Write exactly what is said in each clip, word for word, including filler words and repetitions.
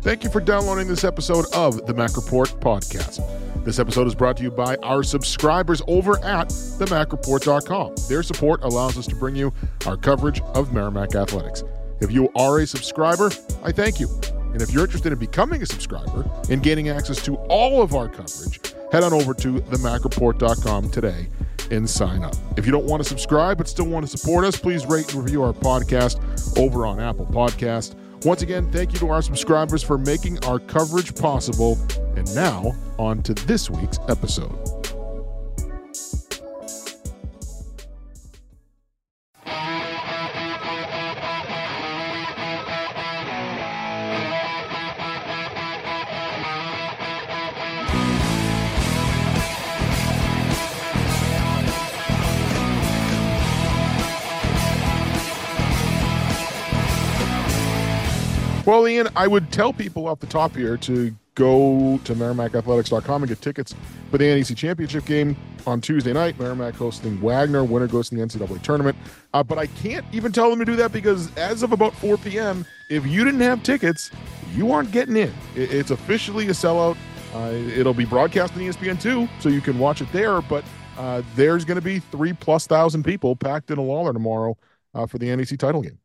Thank you for downloading this episode of the Mac Report podcast. This episode is brought to you by our subscribers over at the mac report dot com. Their support allows us to bring you our coverage of Merrimack Athletics. If you are a subscriber, I thank you. And if you're interested in becoming a subscriber and gaining access to all of our coverage, head on over to the mac report dot com today and sign up. If you don't want to subscribe but still want to support us, please rate and review our podcast over on Apple Podcast. Once again, thank you to our subscribers for making our coverage possible. And now, on to this week's episode. Well, Ian, I would tell people off the top here to go to merrimack athletics dot com and get tickets for the N E C Championship game on Tuesday night. Merrimack hosting Wagner. Winner goes to the N C double A tournament. Uh, but I can't even tell them to do that because as of about four p.m., if you didn't have tickets, you aren't getting in. It, it's officially a sellout. Uh, it'll be broadcast on E S P N two, so you can watch it there. But uh, there's going to be three plus thousand people packed in a Lawler tomorrow uh, for the N E C title game.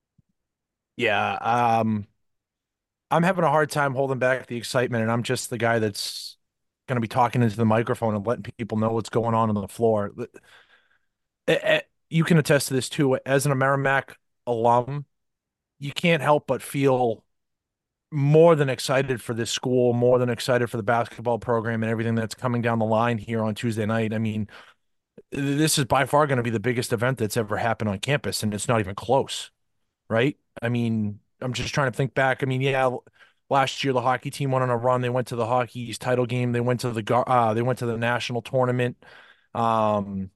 Yeah, um, I'm having a hard time holding back the excitement, and I'm just the guy that's going to be talking into the microphone and letting people know what's going on on the floor. Eh, eh, You can attest to this too. As an Merrimack alum, you can't help but feel more than excited for this school, more than excited for the basketball program and everything that's coming down the line here on Tuesday night. I mean, this is by far going to be the biggest event that's ever happened on campus, and it's not even close, right? I mean, I'm just trying to think back. I mean, yeah, last year the hockey team went on a run. They went to the Hockey East title game. They went to the uh, they went to the national tournament. Um,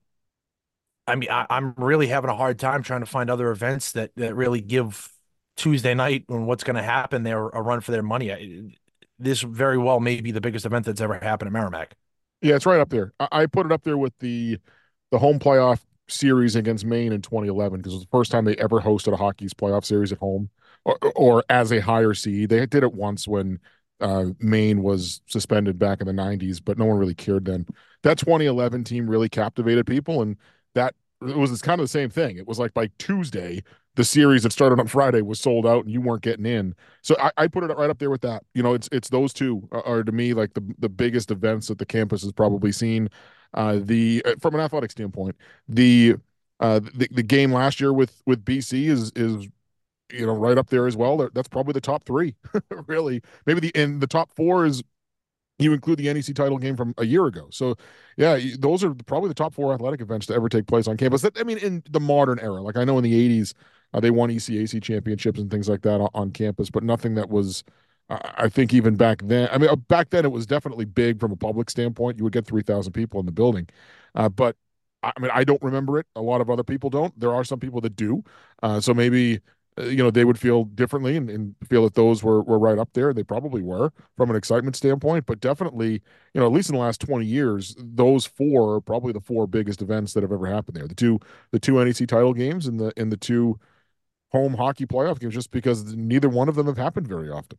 I mean, I, I'm really having a hard time trying to find other events that that really give Tuesday night and what's going to happen there a run for their money. I, this very well may be the biggest event that's ever happened at Merrimack. Yeah, it's right up there. I, I put it up there with the the home playoff series against Maine in twenty eleven because it was the first time they ever hosted a Hockey's playoff series at home or, or as a higher seed. They did it once when uh, Maine was suspended back in the nineties, but no one really cared then. That twenty eleven team really captivated people, and that it was kind of the same thing. It was like by Tuesday, the series that started on Friday was sold out, and you weren't getting in. So I, I put it right up there with that. You know, it's it's those two are, are to me like the the biggest events that the campus has probably seen. Uh, the uh, from an athletic standpoint, the uh, the the game last year with with B C is is you know right up there as well. That's probably the top three, really. Maybe the in the top four is you include the N E C title game from a year ago. So yeah, those are probably the top four athletic events to ever take place on campus. That I mean, in the modern era, like I know in the eighties uh, they won E C A C championships and things like that on, on campus, but nothing that was. I think even back then, I mean, uh, back then it was definitely big from a public standpoint. You would get three thousand people in the building. Uh, but I mean, I don't remember it. A lot of other people don't. There are some people that do. Uh, so maybe, uh, you know, they would feel differently and, and feel that those were, were right up there. They probably were from an excitement standpoint, but definitely, you know, at least in the last twenty years, those four are probably the four biggest events that have ever happened there. The two, the two N E C title games and the, and the two home hockey playoff games, just because neither one of them have happened very often.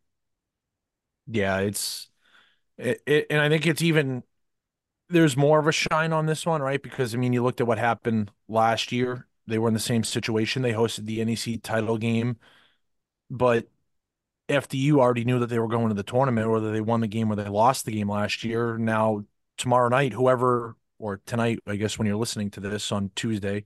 Yeah, it's it, it, and I think it's even there's more of a shine on this one, right? Because I mean, you looked at what happened last year. They were in the same situation. They hosted the N E C title game, but F D U already knew that they were going to the tournament, whether they won the game or they lost the game last year. Now, tomorrow night, whoever or tonight, I guess when you're listening to this on Tuesday,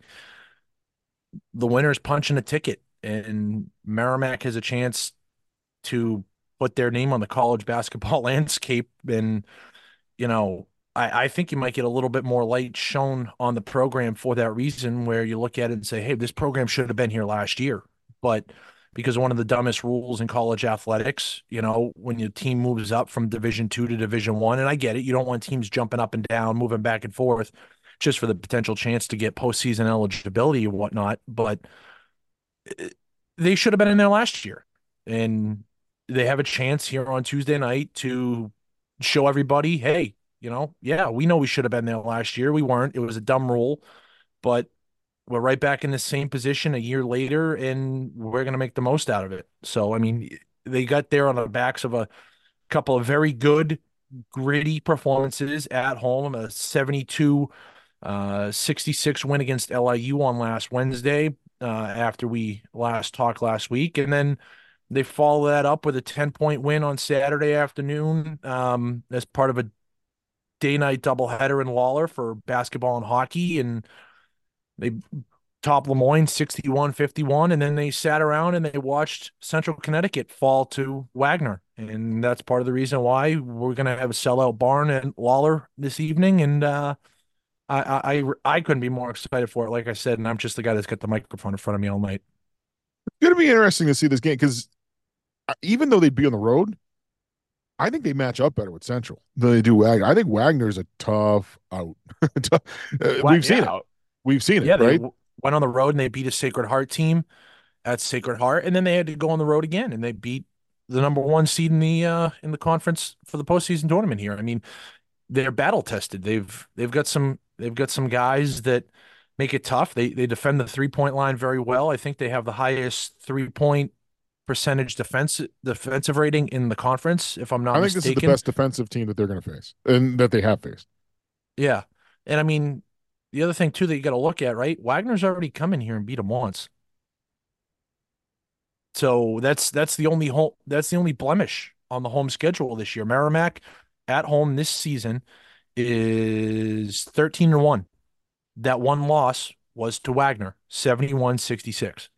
the winner's punching a ticket, and Merrimack has a chance to put their name on the college basketball landscape. And, you know, I, I think you might get a little bit more light shown on the program for that reason, where you look at it and say, hey, this program should have been here last year. But because one of the dumbest rules in college athletics, you know, when your team moves up from Division two to Division one, and I get it, you don't want teams jumping up and down, moving back and forth just for the potential chance to get postseason eligibility and whatnot. But they should have been in there last year. And they have a chance here on Tuesday night to show everybody, hey, you know, yeah, we know we should have been there last year. We weren't. It was a dumb rule, but we're right back in the same position a year later, and we're going to make the most out of it. So, I mean, they got there on the backs of a couple of very good, gritty performances at home, a seventy-two uh, sixty-six win against L I U on last Wednesday uh, after we last talked last week. And then they follow that up with a ten point win on Saturday afternoon um, as part of a day night doubleheader in Lawler for basketball and hockey. And they top Lemoyne sixty-one fifty-one. And then they sat around and they watched Central Connecticut fall to Wagner. And that's part of the reason why we're going to have a sellout barn at Lawler this evening. And uh, I, I I couldn't be more excited for it. Like I said, and I'm just the guy that's got the microphone in front of me all night. It's going to be interesting to see this game because even though they'd be on the road, I think they match up better with Central than they do Wagner. I think Wagner's a tough out. Uh, What? We've seen it. Yeah, We've seen it, yeah. They right? w- went on the road and they beat a Sacred Heart team at Sacred Heart, and then they had to go on the road again and they beat the number one seed in the uh in the conference for the postseason tournament here. I mean, they're battle tested. They've they've got some they've got some guys that make it tough. They they defend the three point line very well. I think they have the highest three point percentage defense defensive rating in the conference, if I'm not I think this is the mistaken. best defensive team that they're going to face and that they have faced. Yeah, and I mean the other thing too that you got to look at, right? Wagner's already come in here and beat them once, so that's that's the only home that's the only blemish on the home schedule this year. Merrimack at home this season is thirteen and one. That one loss was to Wagner, seventy-one sixty-six.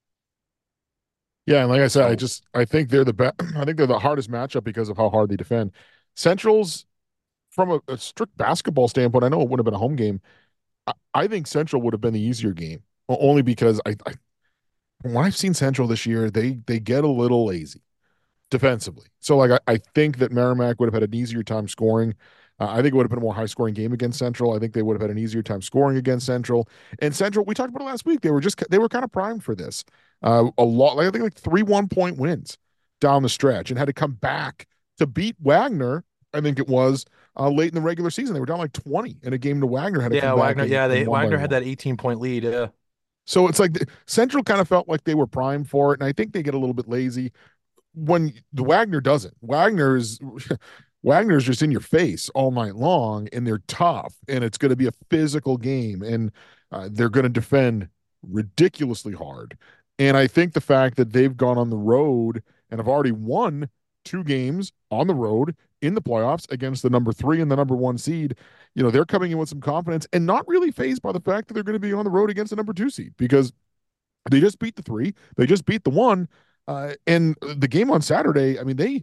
Yeah, and like I said, I So, just I think they're the best. I think they're the hardest matchup because of how hard they defend. Central's from a, a strict basketball standpoint. I know it would have been a home game. I, I think Central would have been the easier game, only because I, I from what I've seen Central this year, they they get a little lazy defensively. So like I, I think that Merrimack would have had an easier time scoring. Uh, I think it would have been a more high scoring game against Central. I think they would have had an easier time scoring against Central. And Central, we talked about it last week. They were just they were kind of primed for this. Uh, a lot, like I think like three one point wins down the stretch, and had to come back to beat Wagner. I think it was uh, late in the regular season. They were down like twenty in a game to Wagner. Had to come yeah, back Wagner, and, yeah, and they won by Wagner had one. that eighteen point lead. Yeah. So it's like the, Central kind of felt like they were primed for it, and I think they get a little bit lazy when the Wagner doesn't. Wagner's Wagner's just in your face all night long, and they're tough, and it's going to be a physical game, and uh, they're going to defend ridiculously hard. And I think the fact that they've gone on the road and have already won two games on the road in the playoffs against the number three and the number one seed, you know, they're coming in with some confidence and not really phased by the fact that they're going to be on the road against the number two seed because they just beat the three, they just beat the one, uh, and the game on Saturday, I mean, they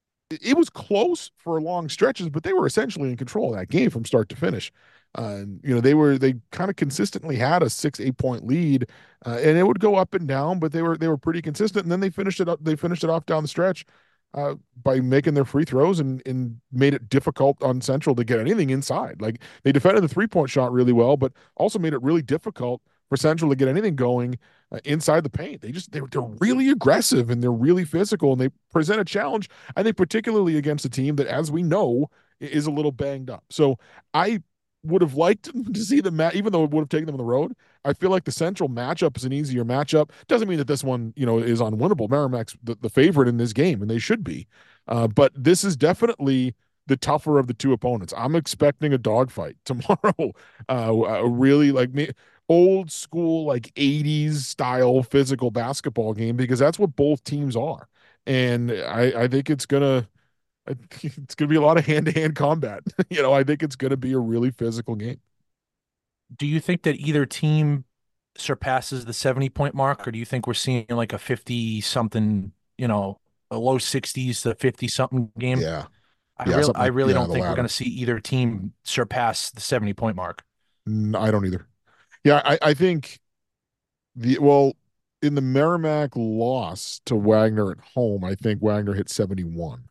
it was close for long stretches, but they were essentially in control of that game from start to finish. Uh, you know, they were they kind of consistently had a six eight point lead, uh, and it would go up and down, but they were they were pretty consistent. And then they finished it up. They finished it off down the stretch uh, by making their free throws and and made it difficult on Central to get anything inside. Like they defended the three point shot really well, but also made it really difficult for Central to get anything going uh, inside the paint. They just they're they're really aggressive and they're really physical and they present a challenge. I think particularly against a team that, as we know, is a little banged up. So I would have liked to see them, even though it would have taken them on the road. I feel like the Central matchup is an easier matchup. Doesn't mean that this one, you know, is unwinnable. Merrimack's the, the favorite in this game, and they should be. Uh, but this is definitely the tougher of the two opponents. I'm expecting a dogfight tomorrow. Uh, really like me old school like eighties style physical basketball game because that's what both teams are. And I, I think it's gonna I think it's gonna be a lot of hand to hand combat. you know, I think it's gonna be a really physical game. Do you think that either team surpasses the seventy point mark, or do you think we're seeing like a fifty something, you know, a low sixties to fifty something game? Yeah. I Yeah, really, something I like really yeah, don't the think we're going latter. to see either team surpass the seventy point mark. Mm, I don't either. Yeah, I, I think the well in the Merrimack loss to Wagner at home, I think Wagner hit seventy-one.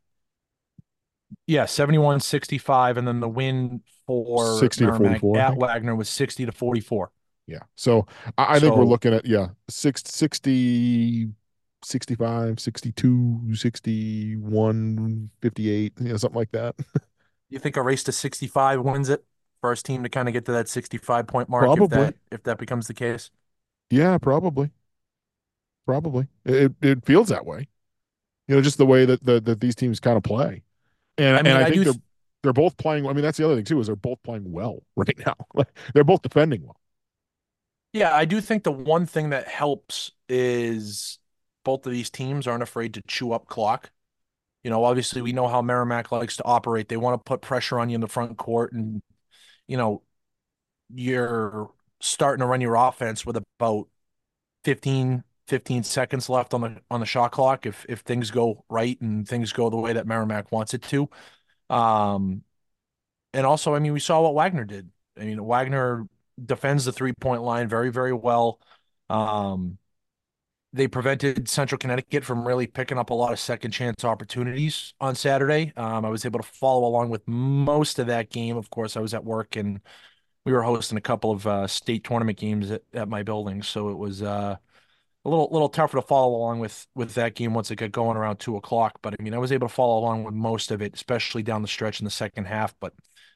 Yeah, seventy-one sixty-five, and then the win for sixty to Merrimack forty-four, I at think. Wagner was sixty to forty-four. Yeah. So I, I think we're So looking at, yeah, six, sixty, sixty-five, sixty-two, sixty-one, fifty-eight, you know, something like that. you think a race to sixty-five wins it? First team to kind of get to that sixty-five point mark if Probably. that if that becomes the case. Yeah, probably. Probably. It, it feels that way. You know, just the way that the, that these teams kind of play. And I and mean, I I think do. they're Th- they're both playing. I mean, that's the other thing too is they're both playing well right now. They're both defending well. yeah, I do think the one thing that helps is both of these teams aren't afraid to chew up clock. You know, obviously we know how Merrimack likes to operate. They want to put pressure on you in the front court, and you know, you're starting to run your offense with about fifteen, fifteen seconds left on the on the shot clock if if things go right and things go the way that Merrimack wants it to. Um, and also, I mean, we saw what Wagner did. I mean, Wagner defends the three point line very, very well. Um, they prevented Central Connecticut from really picking up a lot of second chance opportunities on Saturday. Um, I was able to follow along with most of that game. Of course, I was at work and we were hosting a couple of uh, state tournament games at, at my building, so it was uh, a little little tougher to follow along with with that game once it got going around two o'clock. But I mean, I was able to follow along with most of it, especially down the stretch in the second half. But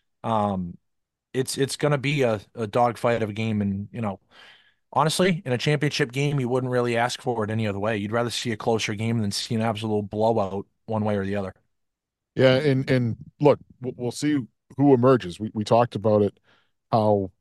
um, it's it's going to be a, a dogfight of a game, and you know, honestly, in a championship game, you wouldn't really ask for it any other way. You'd rather see a closer game than see an absolute blowout one way or the other. Yeah, and and look, we'll we'll see who emerges. We we talked about it, how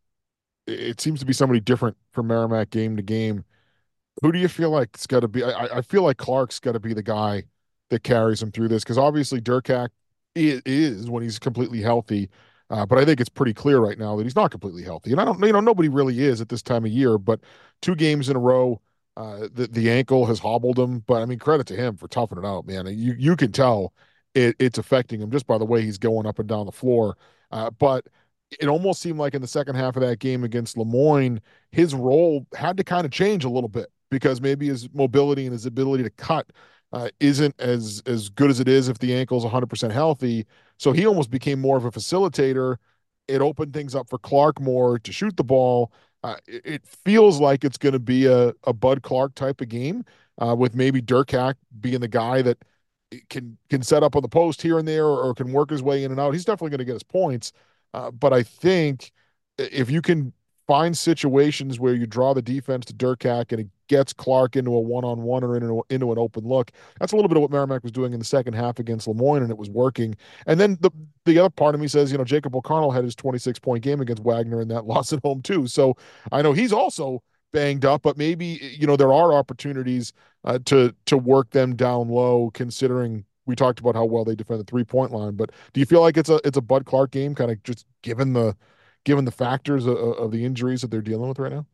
it seems to be somebody different from Merrimack game to game. Who do you feel like it's got to be? I, I feel like Clark's got to be the guy that carries him through this because obviously Durkak is, is when he's completely healthy, uh, but I think it's pretty clear right now that he's not completely healthy, and I don't, you know, nobody really is at this time of year. But two games in a row, uh, the the ankle has hobbled him. But I mean, credit to him for toughing it out, man. You you can tell it, it's affecting him just by the way he's going up and down the floor. Uh, but it almost seemed like in the second half of that game against Lemoyne, his role had to kind of change a little bit because maybe his mobility and his ability to cut uh, isn't as as good as it is if the ankle's one hundred percent healthy. So he almost became more of a facilitator. It opened things up for Clark more to shoot the ball. Uh, it, it feels like it's going to be a, a Bud Clark type of game uh, with maybe Durkak being the guy that can can set up on the post here and there or, or can work his way in and out. He's definitely going to get his points. Uh, but I think if you can find situations where you draw the defense to Durkak and it gets Clark into a one-on-one or into, into an open look. That's a little bit of what Merrimack was doing in the second half against Lemoyne, and it was working. And then the the other part of me says, you know, Jacob O'Connell had his twenty-six point game against Wagner in that loss at home too. So I know he's also banged up, but maybe you know there are opportunities uh, to to work them down low, considering we talked about how well they defend the three point line. But do you feel like it's a it's a Bud Clark game, kind of just given the given the factors of, of the injuries that they're dealing with right now?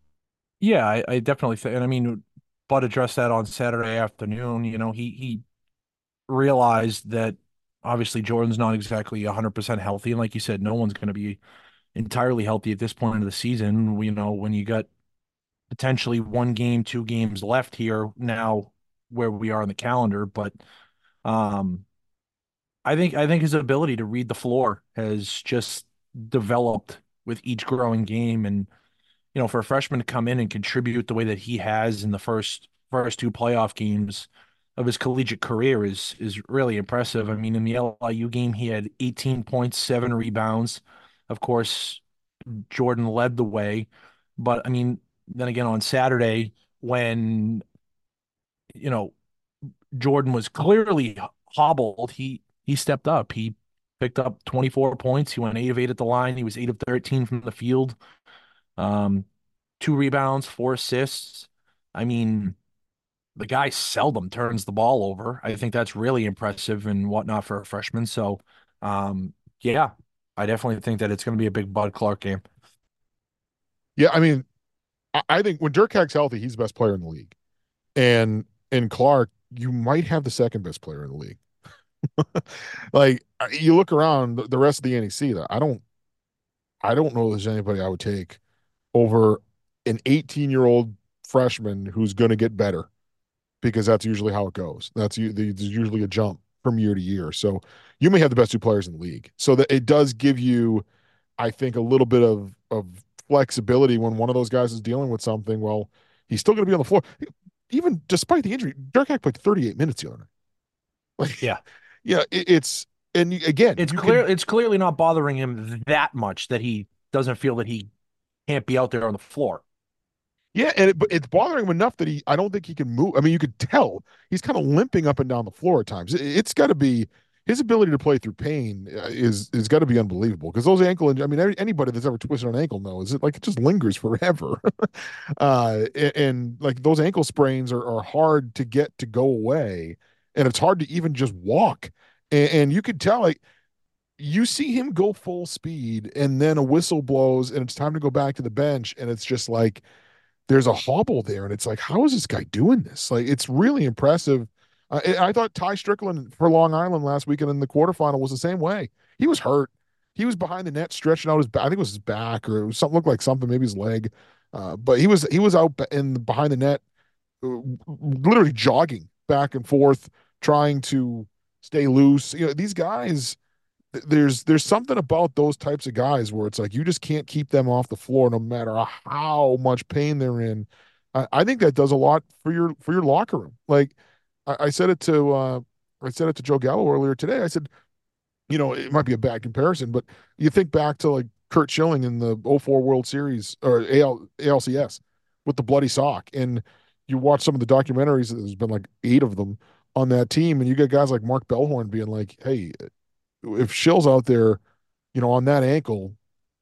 Yeah, I, I definitely think, and I mean, Bud addressed that on Saturday afternoon. You know, he he realized that obviously Jordan's not exactly one hundred percent healthy. And like you said, no one's going to be entirely healthy at this point of the season. You know, when you got potentially one game, two games left here now where we are in the calendar. But um, I think I think his ability to read the floor has just developed with each growing game. And, you know, for a freshman to come in and contribute the way that he has in the first first two playoff games of his collegiate career is is really impressive. I mean, in the L I U game, he had eighteen points, seven rebounds. Of course, Jordan led the way, but I mean, then again on Saturday when you know Jordan was clearly hobbled, he he stepped up. He picked up twenty-four points. He went eight of eight at the line. He was eight of thirteen from the field. Um, two rebounds, four assists. I mean, the guy seldom turns the ball over. I think that's really impressive and whatnot for a freshman. So, um, yeah, I definitely think that it's going to be a big Bud Clark game. Yeah, I mean, I, I think when Durkak's healthy, he's the best player in the league, and and Clark, you might have the second best player in the league. Like you look around the rest of the N E C, though, I don't I don't know if there's anybody I would take over an eighteen year old freshman who's going to get better because that's usually how it goes. That's there's usually a jump from year to year. So you may have the best two players in the league. So that it does give you, I think, a little bit of of flexibility when one of those guys is dealing with something. Well, he's still going to be on the floor, even despite the injury. Durkak played thirty-eight minutes the other night. Like, Yeah, yeah, it, it's and again, it's you clear can. it's clearly not bothering him that much that he doesn't feel that he can't be out there on the floor. Yeah, and it, but it's bothering him enough that he, I don't think he can move. I mean, you could tell he's kind of limping up and down the floor at times. It, it's got to be his ability to play through pain uh, is is got to be unbelievable because those ankle injuries. I mean, every, anybody that's ever twisted an ankle knows it. Like it just lingers forever, uh, and, and like those ankle sprains are, are hard to get to go away, and it's hard to even just walk. And, and you could tell like you see him go full speed, and then a whistle blows, and it's time to go back to the bench, and it's just like there's a hobble there, and it's like, how is this guy doing this? Like, it's really impressive. Uh, I I thought Ty Strickland for Long Island last weekend in the quarterfinal was the same way. He was hurt. He was behind the net, stretching out his back. I think it was his back, or it was something looked like something, maybe his leg. Uh, but he was he was out in behind the net, uh, literally jogging back and forth, trying to stay loose. You know, these guys there's there's something about those types of guys where it's like you just can't keep them off the floor no matter how much pain they're in. I, I think that does a lot for your for your locker room. Like I, I said it to uh, I said it to Joe Gallo earlier today. I said, you know, it might be a bad comparison, but you think back to like Kurt Schilling in the 'oh four World Series or A L, A L C S with the bloody sock, and you watch some of the documentaries. There's been like eight of them on that team, and you get guys like Mark Bellhorn being like, "Hey, if Shill's out there, you know, on that ankle,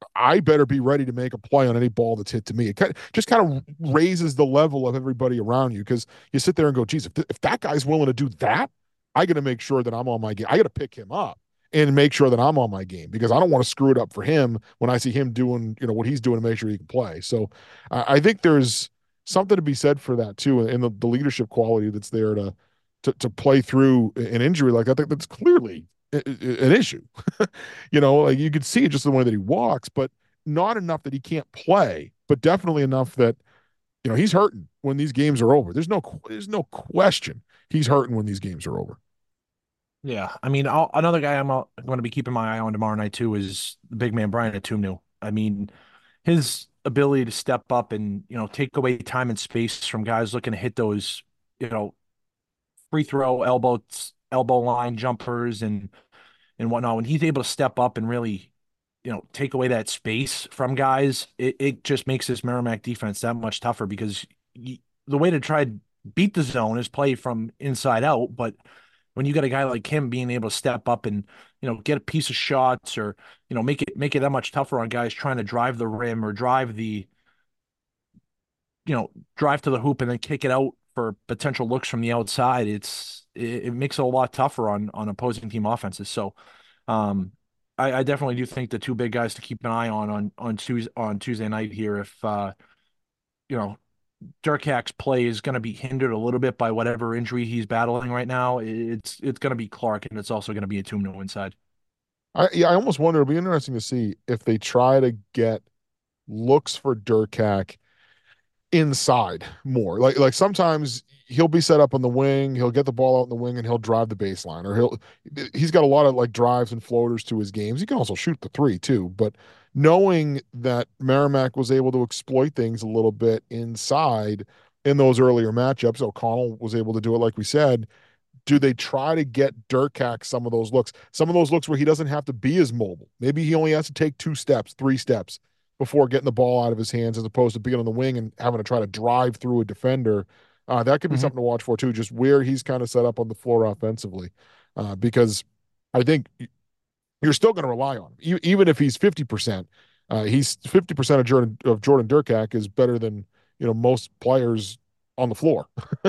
I better be ready to make a play on any ball that's hit to me." It kind of, just kind of raises the level of everybody around you because you sit there and go, geez, if, th- if that guy's willing to do that, I got to make sure that I'm on my game. I got to pick him up and make sure that I'm on my game because I don't want to screw it up for him when I see him doing, you know, what he's doing to make sure he can play. So uh, I think there's something to be said for that too, and the, the leadership quality that's there to to to play through an injury like that. That's clearly an issue. You know, like you could see it just the way that he walks, but not enough that he can't play, but definitely enough that you know he's hurting when these games are over. There's no there's no question he's hurting when these games are over. Yeah, I mean, I'll, another guy I'm going to be keeping my eye on tomorrow night too is the big man Brian Atumnu. I mean, his ability to step up and you know take away time and space from guys looking to hit those you know free throw elbow elbow line jumpers and and whatnot. When he's able to step up and really you know take away that space from guys, it, it just makes this Merrimack defense that much tougher because y the way to try to beat the zone is play from inside out, but when you got a guy like him being able to step up and you know get a piece of shots or you know make it make it that much tougher on guys trying to drive the rim or drive the you know drive to the hoop and then kick it out for potential looks from the outside, it's it, it makes it a lot tougher on on opposing team offenses. So um I, I definitely do think the two big guys to keep an eye on on on Tuesday on Tuesday night here if uh you know Dirk Hack's play is going to be hindered a little bit by whatever injury he's battling right now. It's it's going to be Clark, and it's also going to be a Atumno inside. I yeah, I almost wonder. It'll be interesting to see if they try to get looks for Durkak inside more. Like like sometimes he'll be set up on the wing, he'll get the ball out in the wing and he'll drive the baseline or he'll he's got a lot of like drives and floaters to his games. He can also shoot the three too, but knowing that Merrimack was able to exploit things a little bit inside in those earlier matchups, O'Connell was able to do it like we said. Do they try to get Durkak some of those looks? Some of those looks where he doesn't have to be as mobile. Maybe he only has to take two steps, three steps before getting the ball out of his hands, as opposed to being on the wing and having to try to drive through a defender. Uh, that could be Hmm. something to watch for too, just where he's kind of set up on the floor offensively. Uh, because I think you're still going to rely on him, even if he's fifty percent. Uh, he's fifty percent of Jordan of Jordan Durkak is better than you know most players on the floor.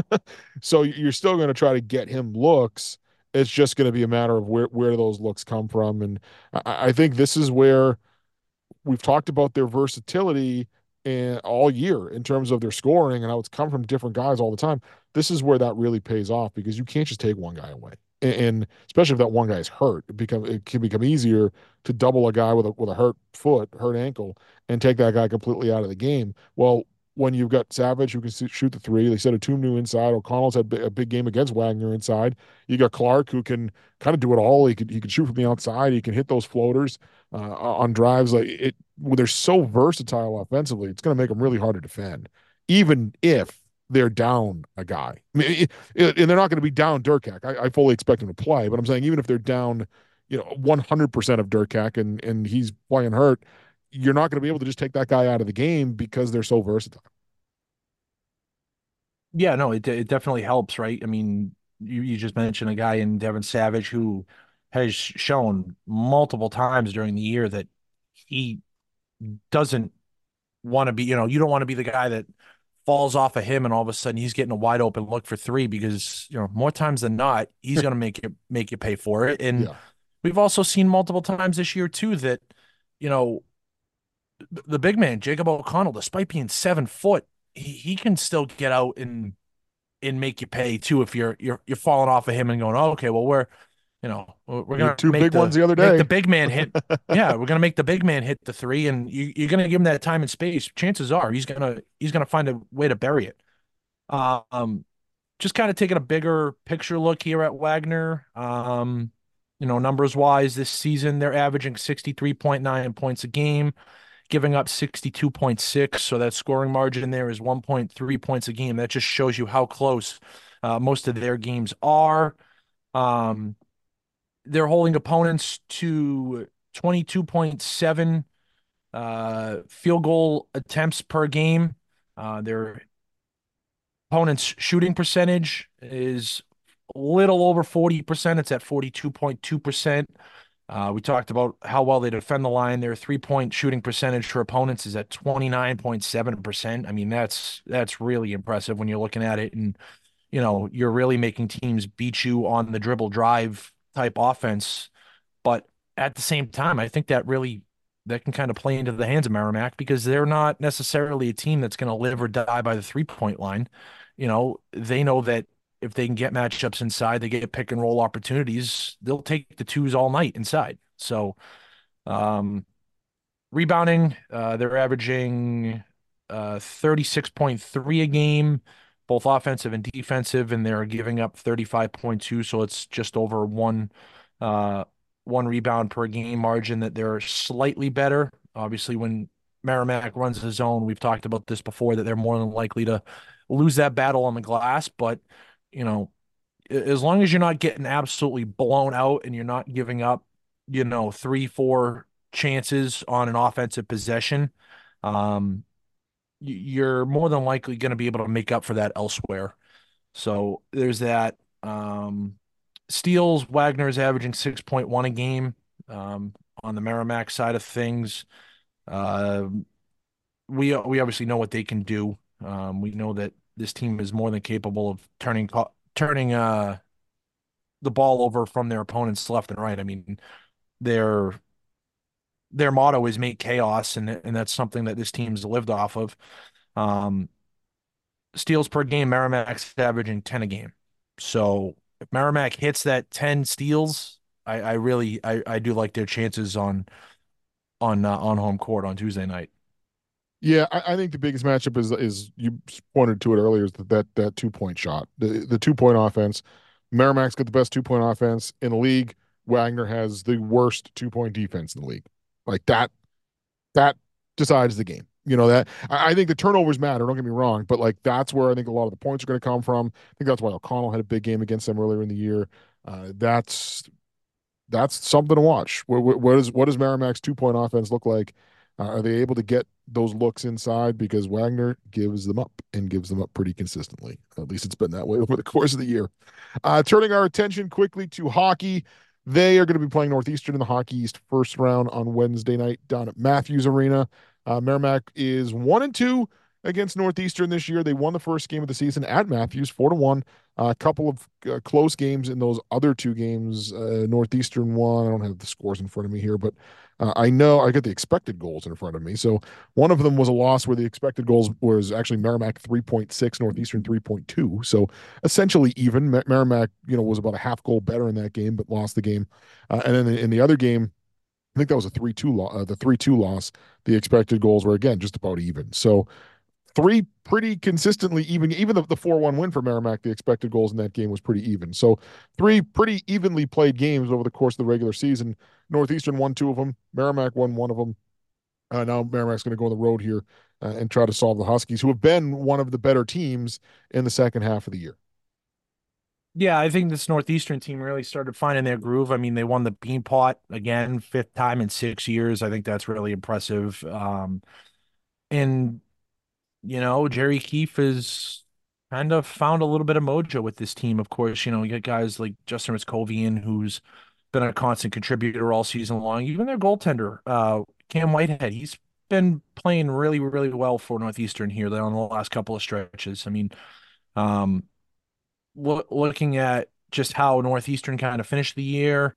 So you're still going to try to get him looks. It's just going to be a matter of where where those looks come from, and I, I think this is where we've talked about their versatility and all year in terms of their scoring and how it's come from different guys all the time. This is where that really pays off because you can't just take one guy away. And, and especially if that one guy's hurt, it become it can become easier to double a guy with a with a hurt foot, hurt ankle, and take that guy completely out of the game. Well, when you've got Savage who can shoot the three, they said a two new inside. O'Connell's had a big game against Wagner inside. You got Clark who can kind of do it all. He could he could shoot from the outside. He can hit those floaters uh, on drives. Like it, when they're so versatile offensively, it's going to make them really hard to defend, even if they're down a guy. I mean, it, it, and they're not going to be down Durkak. I, I fully expect him to play, but I'm saying even if they're down, you know, one hundred percent of Durkak and and he's playing hurt, you're not going to be able to just take that guy out of the game because they're so versatile. Yeah, no, it it definitely helps, right? I mean, you, you just mentioned a guy in Devin Savage who has shown multiple times during the year that he doesn't want to be, you know, you don't want to be the guy that falls off of him and all of a sudden he's getting a wide open look for three because, you know, more times than not, he's going to make you make you pay for it. And Yeah. we've also seen multiple times this year too that, you know, the big man, Jacob O'Connell, despite being seven foot, he, he can still get out and and make you pay too if you're you're you're falling off of him and going, oh, okay, well we're you know we're We had gonna two make big ones the the other make the day. big man hit. Yeah, we're gonna make the big man hit the three, and you, you're gonna give him that time and space. Chances are he's gonna he's gonna find a way to bury it. Um, just kind of taking a bigger picture look here at Wagner. Um, you know, numbers wise, this season they're averaging sixty-three point nine points a game, giving up sixty-two point six. So that scoring margin there is one point three points a game. That just shows you how close uh, most of their games are. Um, they're holding opponents to twenty-two point seven uh, field goal attempts per game. Uh, their opponent's shooting percentage is a little over forty percent. It's at forty-two point two percent. Uh, we talked about how well they defend the line. Their three-point shooting percentage for opponents is at twenty-nine point seven percent. I mean, that's that's really impressive when you're looking at it, and you know, you're really making teams beat you on the dribble drive type offense. But at the same time, I think that really that can kind of play into the hands of Merrimack because they're not necessarily a team that's going to live or die by the three-point line. You know, they know that if they can get matchups inside, they get pick and roll opportunities, they'll take the twos all night inside. So, um, rebounding, uh, they're averaging uh, thirty-six point three a game, both offensive and defensive, and they're giving up thirty-five point two. So it's just over one uh, one rebound per game margin that they're slightly better. Obviously, when Merrimack runs the zone, we've talked about this before, that they're more than likely to lose that battle on the glass. But, you know, as long as you're not getting absolutely blown out and you're not giving up, you know, three, four chances on an offensive possession, um, you're more than likely going to be able to make up for that elsewhere. So there's that. Um, Steals, Wagner is averaging six point one a game um, on the Merrimack side of things. Uh, we we obviously know what they can do. Um, we know that this team is more than capable of turning turning uh, the ball over from their opponents left and right. I mean, their their motto is make chaos, and and that's something that this team's lived off of. Um, Steals per game, Merrimack's averaging ten a game. So if Merrimack hits that ten steals, I, I really I, I do like their chances on on uh, on home court on Tuesday night. Yeah, I, I think the biggest matchup is is you pointed to it earlier is that that, that two point shot, the the two point offense. Merrimack's got the best two point offense in the league. Wagner has the worst two point defense in the league. Like that, that decides the game. You know that I, I think the turnovers matter. Don't get me wrong, but like that's where I think a lot of the points are going to come from. I think that's why O'Connell had a big game against them earlier in the year. Uh, that's that's something to watch. What, what, what is what does Merrimack's two point offense look like? Uh, are they able to get those looks inside? Because Wagner gives them up and gives them up pretty consistently. At least it's been that way over the course of the year. Uh, turning our attention quickly to hockey, they are going to be playing Northeastern in the Hockey East first round on Wednesday night down at Matthews Arena. Uh, Merrimack is one and two against Northeastern this year. They won the first game of the season at Matthews, four to one. A uh, couple of uh, close games in those other two games. Uh, Northeastern won. I don't have the scores in front of me here, but uh, I know I got the expected goals in front of me. So one of them was a loss where the expected goals was actually Merrimack three point six, Northeastern three point two. So essentially even. Mer- Merrimack, you know, was about a half goal better in that game, but lost the game. Uh, and then in, in the other game, I think that was a three two loss. Uh, the three two loss. The expected goals were again just about even. So three pretty consistently even. Even the, the four one win for Merrimack, the expected goals in that game was pretty even. So three pretty evenly played games over the course of the regular season. Northeastern won two of them. Merrimack won one of them. Uh, now Merrimack's going to go on the road here uh, and try to solve the Huskies, who have been one of the better teams in the second half of the year. Yeah, I think this Northeastern team really started finding their groove. I mean, they won the Beanpot again, fifth time in six years. I think that's really impressive. Um, and you know, Jerry Keefe is kind of found a little bit of mojo with this team. Of course, you know, you got guys like Justin Rascovian, who's been a constant contributor all season long. Even their goaltender, uh, Cam Whitehead, he's been playing really, really well for Northeastern here on the last couple of stretches. I mean, um, loo- looking at just how Northeastern kind of finished the year,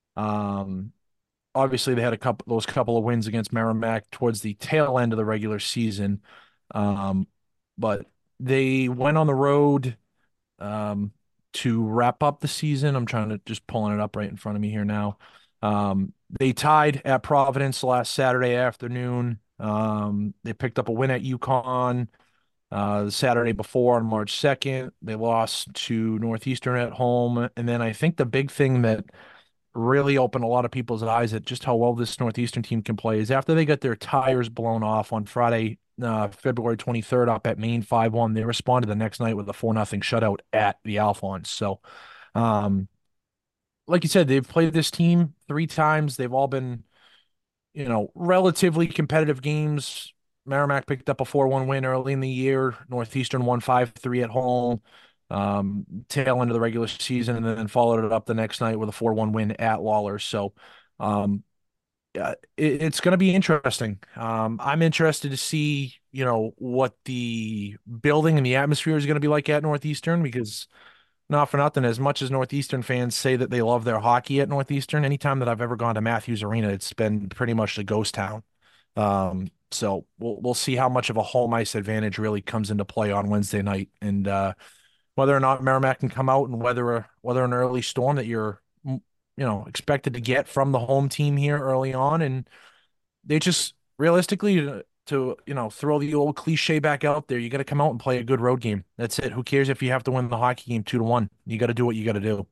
um, obviously they had a couple those couple of wins against Merrimack towards the tail end of the regular season. Um, but they went on the road um, to wrap up the season. I'm trying to just pulling it up right in front of me here now. Um, they tied at Providence last Saturday afternoon. Um, they picked up a win at UConn uh, the Saturday before on March second. They lost to Northeastern at home. And then I think the big thing that really opened a lot of people's eyes at just how well this Northeastern team can play is after they got their tires blown off on Friday, uh, February twenty-third up at Maine five one, they responded the next night with a four nothing shutout at the Alphons. So, um, like you said, they've played this team three times. They've all been, you know, relatively competitive games. Merrimack picked up a four one win early in the year. Northeastern won five three at home, um, tail end of the regular season, and then followed it up the next night with a four one win at Lawler. So, um, yeah, it, it's going to be interesting. Um, I'm interested to see, you know, what the building and the atmosphere is going to be like at Northeastern because not for nothing, as much as Northeastern fans say that they love their hockey at Northeastern, anytime that I've ever gone to Matthews Arena, it's been pretty much a ghost town. Um, so we'll we'll see how much of a home ice advantage really comes into play on Wednesday night, and uh, whether or not Merrimack can come out and whether whether an early storm that you're you know expected to get from the home team here early on, and they just realistically to, to you know throw the old cliche back out there, you got to come out and play a good road game. That's it. Who cares if you have to win the hockey game two to one? You got to do what you got to do.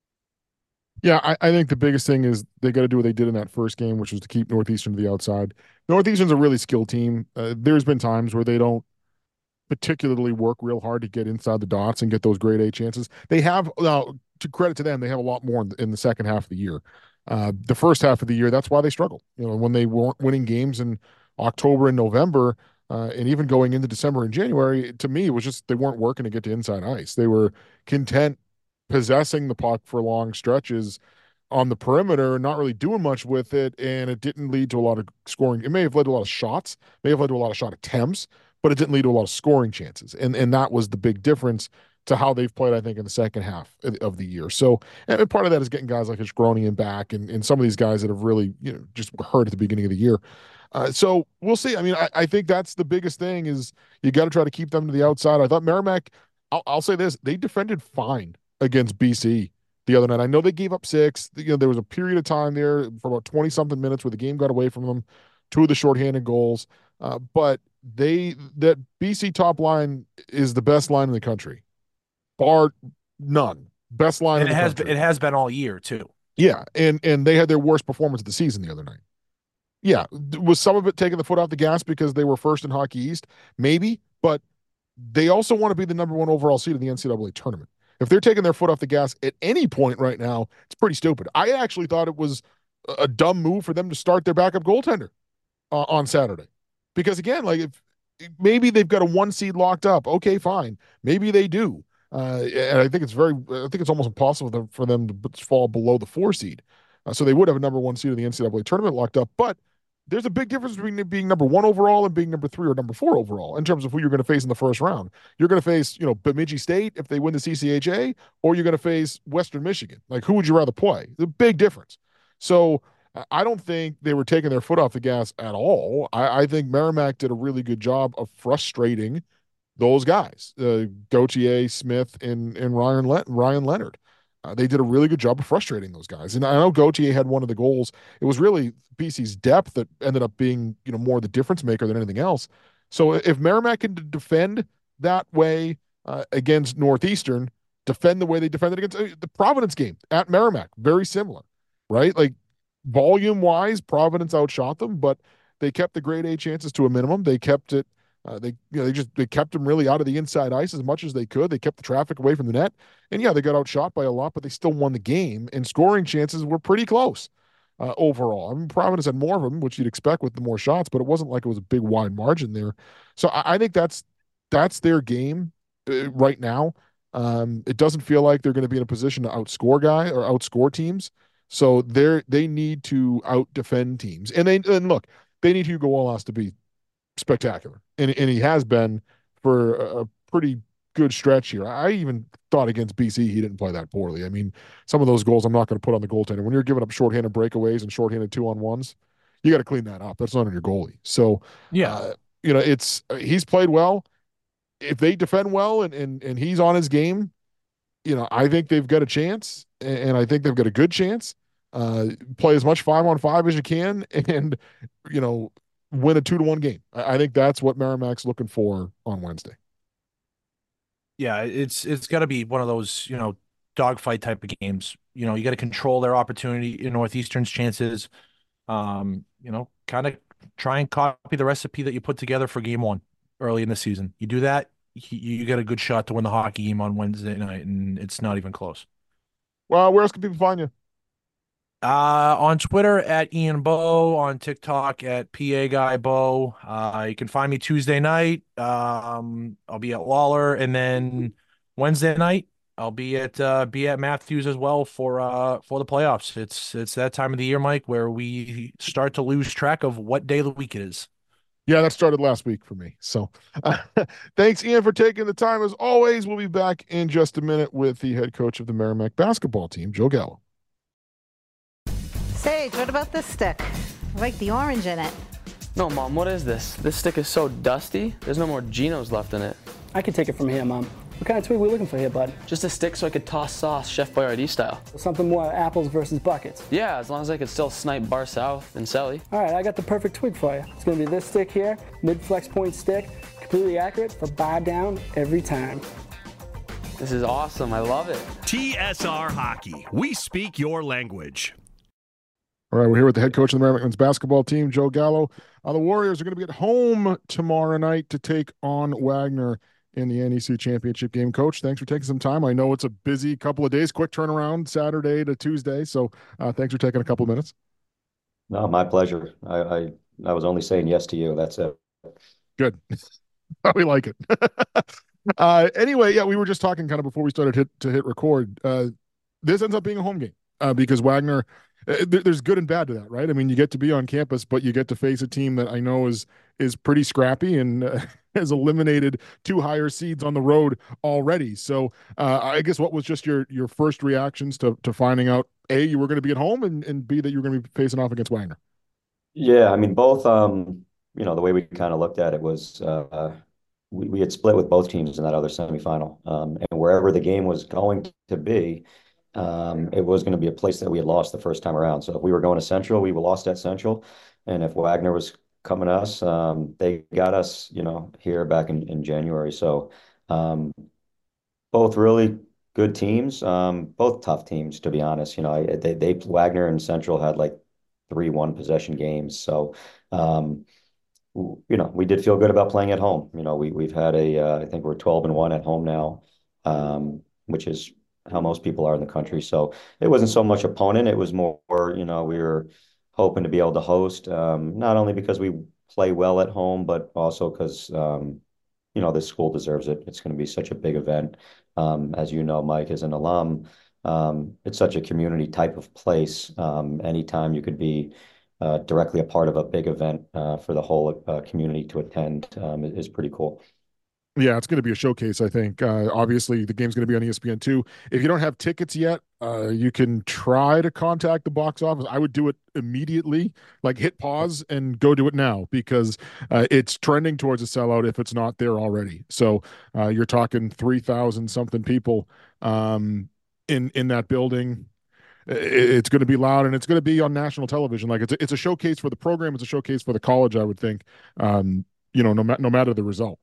Yeah, I, I think the biggest thing is they got to do what they did in that first game, which was to keep Northeastern to the outside. Northeastern's a really skilled team. Uh, there's been times where they don't particularly work real hard to get inside the dots and get those grade A chances. They have, uh, to credit to them, they have a lot more in the, in the second half of the year. Uh, the first half of the year, that's why they struggled. You know, when they weren't winning games in October and November, uh, and even going into December and January, to me, it was just they weren't working to get to inside ice. They were content possessing the puck for long stretches on the perimeter, not really doing much with it, and it didn't lead to a lot of scoring. It may have led to a lot of shots, may have led to a lot of shot attempts, but it didn't lead to a lot of scoring chances. And and that was the big difference to how they've played, I think, in the second half of the year. So, and part of that is getting guys like Hishgronian back and, and some of these guys that have really, you know, just hurt at the beginning of the year. Uh, so we'll see. I mean, I, I think that's the biggest thing is you got to try to keep them to the outside. I thought Merrimack, I'll, I'll say this, they defended fine against B C the other night. I know they gave up six. You know, there was a period of time there for about twenty something minutes where the game got away from them, two of the shorthanded goals. Uh, but they that B C top line is the best line in the country, bar none. Best line And in it the has been, country. it has been all year too. Yeah, and and they had their worst performance of the season the other night. Yeah, was some of it taking the foot off the gas because they were first in Hockey East? Maybe, but they also want to be the number one overall seed in the N C double A tournament. If they're taking their foot off the gas at any point right now, it's pretty stupid. I actually thought it was a dumb move for them to start their backup goaltender uh, on Saturday, because again, like if maybe they've got a one seed locked up, okay, fine, maybe they do. Uh, and I think it's very, I think it's almost impossible for them to fall below the four seed. Uh, so they would have a number one seed in the N C double A tournament locked up, but there's a big difference between being number one overall and being number three or number four overall in terms of who you're going to face in the first round. You're going to face, you know, Bemidji State if they win the C C H A, or you're going to face Western Michigan. Like, who would you rather play? The big difference. So I don't think they were taking their foot off the gas at all. I, I think Merrimack did a really good job of frustrating those guys, uh, Gauthier, Smith, and and Ryan Le- Ryan Leonard. Uh, they did a really good job of frustrating those guys. And I know Gauthier had one of the goals. It was really B C's depth that ended up being, you know, more the difference maker than anything else. So if Merrimack can defend that way uh, against Northeastern, defend the way they defended against uh, the Providence game at Merrimack, very similar, right? Like volume wise, Providence outshot them, but they kept the grade A chances to a minimum. They kept it uh, they, you know, they just they kept them really out of the inside ice as much as they could. They kept the traffic away from the net, and yeah, they got outshot by a lot, but they still won the game. And scoring chances were pretty close uh, overall. I mean, Providence had more of them, which you'd expect with the more shots, but it wasn't like it was a big wide margin there. So I, I think that's that's their game. uh, right now. Um, it doesn't feel like they're going to be in a position to outscore guy or outscore teams. So they're they need to out defend teams. And they and look, they need Hugo Wallace to be spectacular, and and he has been for a, a pretty good stretch here. I even thought against B C he didn't play that poorly. I mean, some of those goals I'm not going to put on the goaltender. When you're giving up shorthanded breakaways and shorthanded two on ones, you got to clean that up. That's not on your goalie. So, Yeah. uh, you know, it's he's played well. If they defend well and and and he's on his game, you know, I think they've got a chance, and I think they've got a good chance. Uh, play as much five on five as you can, and you know, win a two to one game. I, I think that's what Merrimack's looking for on Wednesday. Yeah, it's it's got to be one of those, you know, dogfight type of games. You know, you got to control their opportunity in Northeastern's chances. Um, you know, kind of try and copy the recipe that you put together for game one early in the season. You do that, you, you get a good shot to win the hockey game on Wednesday night, and it's not even close. Well, where else can people find you? Uh, on Twitter at Ian Bow, on TikTok at P A Guy Bow. Uh, you can find me Tuesday night. Um, I'll be at Lawler, and then Wednesday night I'll be at uh, be at Matthews as well for uh for the playoffs. It's it's that time of the year, Mike, where we start to lose track of what day of the week it is. Yeah, that started last week for me. So, uh, thanks, Ian, for taking the time. As always, we'll be back in just a minute with the head coach of the Merrimack basketball team, Joe Gallo. Sage, what about this stick? I like the orange in it. No, Mom, what is this? This stick is so dusty. There's no more Genos left in it. I can take it from here, Mom. What kind of twig are we looking for here, bud? Just a stick so I could toss sauce Chef Boyardee style. Something more apples versus buckets. Yeah, as long as I could still snipe Bar South and Selly. All right, I got the perfect twig for you. It's going to be this stick here, mid-flex point stick, completely accurate for bar down every time. This is awesome. I love it. T S R Hockey. We speak your language. All right, we're here with the head coach of the Merrimack men's basketball team, Joe Gallo. Uh, the Warriors are going to be at home tomorrow night to take on Wagner in the N E C championship game. Coach, thanks for taking some time. I know it's a busy couple of days, quick turnaround, Saturday to Tuesday. So uh, thanks for taking a couple of minutes. No, my pleasure. I, I I was only saying yes to you. That's it. Good. We like it. uh, anyway, yeah, we were just talking kind of before we started hit, to hit record. Uh, this ends up being a home game uh, because Wagner. Uh, there, there's good and bad to that, right? I mean, you get to be on campus, but you get to face a team that I know is is pretty scrappy and uh, has eliminated two higher seeds on the road already. So, uh, I guess what was just your your first reactions to to finding out A, you were going to be at home, and and B, that you were going to be facing off against Wagner? Yeah, I mean, both. Um, you know, the way we kind of looked at it was uh, we we had split with both teams in that other semifinal, um, and wherever the game was going to be. Um, it was going to be a place that we had lost the first time around. So if we were going to Central, we were lost at Central. And if Wagner was coming to us, um, they got us, you know, here back in, in January. So um, both really good teams, um, both tough teams, to be honest. You know, I, they, they, Wagner and Central had like three one possession games. So, um, you know, we did feel good about playing at home. You know, we, we've had a, uh, I think we're twelve and one at home now, um, which is how most people are in the country. So it wasn't so much opponent. It was more, you know, we were hoping to be able to host, um, not only because we play well at home, but also because, um, you know, this school deserves it. It's going to be such a big event. Um, as you know, Mike, as an alum, um, it's such a community type of place. Um, anytime you could be uh, directly a part of a big event uh, for the whole uh, community to attend um, is pretty cool. Yeah, it's going to be a showcase, I think. Uh, obviously, the game's going to be on E S P N two. If you don't have tickets yet, uh, you can try to contact the box office. I would do it immediately, like hit pause and go do it now because uh, it's trending towards a sellout if it's not there already. So uh, you're talking three thousand something people um, in in that building. It's going to be loud and it's going to be on national television. Like it's a, it's a showcase for the program. It's a showcase for the college, I would think, um, you know, no, ma- no matter the result.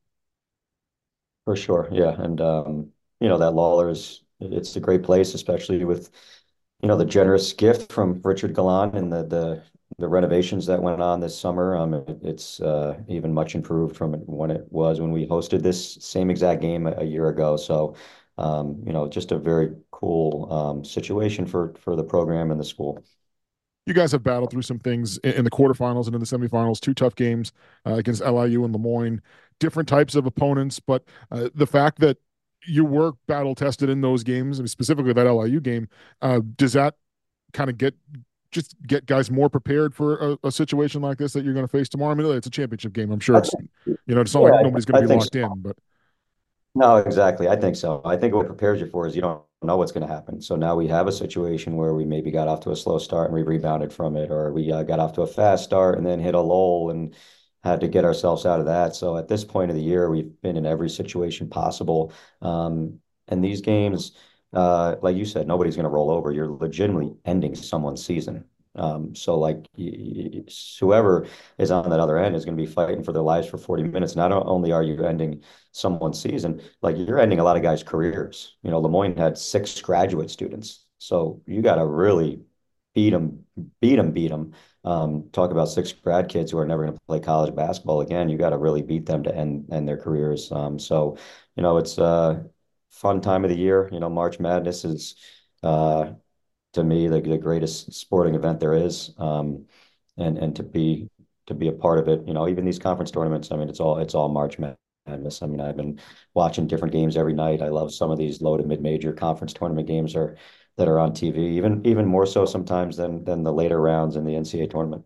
For sure. Yeah. And, um, you know, that Lawler's, it's a great place, especially with, you know, the generous gift from Richard Gallant and the, the, the renovations that went on this summer. Um, it, it's uh, even much improved from when it was when we hosted this same exact game a, a year ago. So, um, you know, just a very cool um, situation for, for the program and the school. You guys have battled through some things in, in the quarterfinals and in the semifinals, two tough games uh, against L I U and Lemoyne, different types of opponents. But uh, the fact that you were battle tested in those games, and specifically that L I U game. Uh, does that kind of get just get guys more prepared for a, a situation like this that you're going to face tomorrow? I mean, it's a championship game. I'm sure I it's, think, you know, it's not yeah, like nobody's going I, to I be think locked so. in, but No, exactly. I think so. I think what prepares you for is you don't know what's going to happen. So now we have a situation where we maybe got off to a slow start and we rebounded from it, or we uh, got off to a fast start and then hit a lull and had to get ourselves out of that. So at this point of the year, we've been in every situation possible. Um, and these games, uh, like you said, nobody's going to roll over. You're legitimately ending someone's season. Um, so like y- y- whoever is on that other end is going to be fighting for their lives for forty minutes. Not only are you ending someone's season, like you're ending a lot of guys' careers. You know, Lemoyne had six graduate students, so you got to really beat them, beat them, beat them. Um, talk about six grad kids who are never going to play college basketball again. You got to really beat them to end end their careers. Um, so, you know, it's a fun time of the year. You know, March Madness is uh, to me the, the greatest sporting event there is. Um, and and to be to be a part of it, you know, even these conference tournaments. I mean, it's all it's all March Madness. I mean, I've been watching different games every night. I love some of these low to mid major conference tournament games are that are on T V, even even more so sometimes than than the later rounds in the N C A A tournament.